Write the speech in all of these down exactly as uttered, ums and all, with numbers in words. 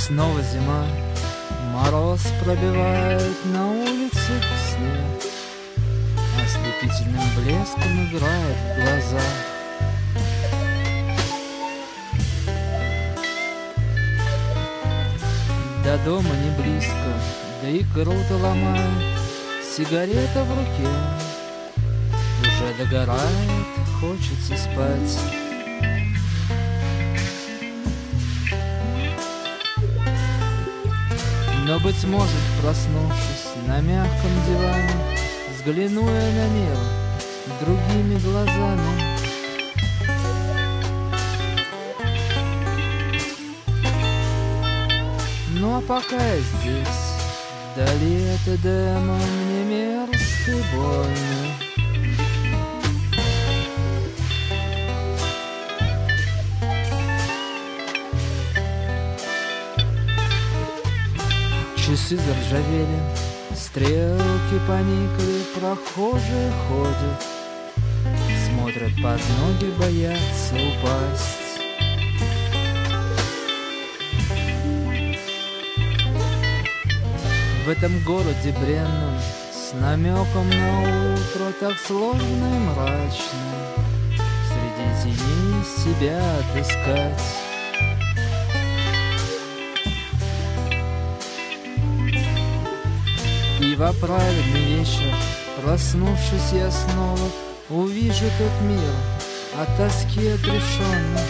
снова зима, мороз пробивает на улице снег, ослепительным блеском играет в глазах. До дома не близко, да и круто ломает, сигарета в руке, уже догорает, хочется спать. Но, быть может, проснувшись на мягком диване, взгляну я на небо другими глазами. Ну а пока я здесь, вдали от Эдема, мне мерзко и больно. Часы заржавели, стрелки поникли, прохожие ходят, смотрят под ноги, боятся упасть. В этом городе бренном, с намеком на утро, так сложно и мрачно среди теней себя отыскать. И во праведный вечер, проснувшись, я снова увижу тот мир от тоски отрешенный.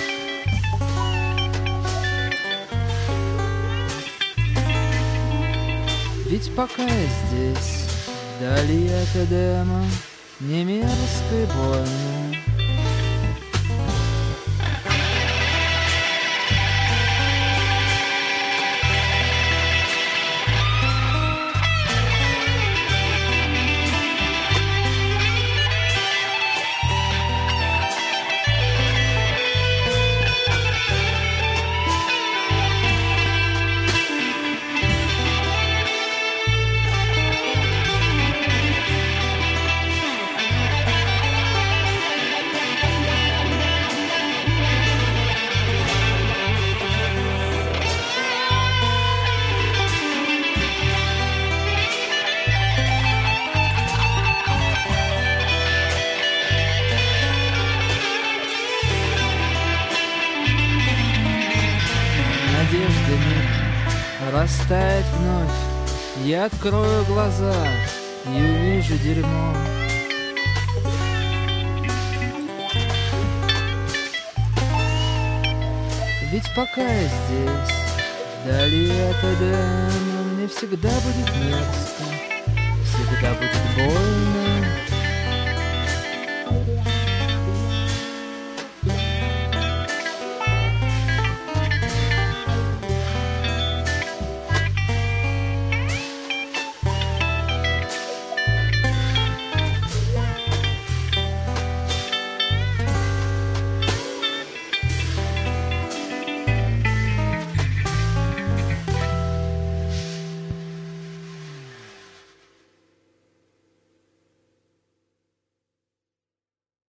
Ведь пока я здесь, вдали от Эдема, мне мерзко и больно. Растает вновь, я открою глаза и увижу дерьмо. Ведь пока я здесь, вдали от Эдема, мне всегда будет мерзко, всегда будет больно.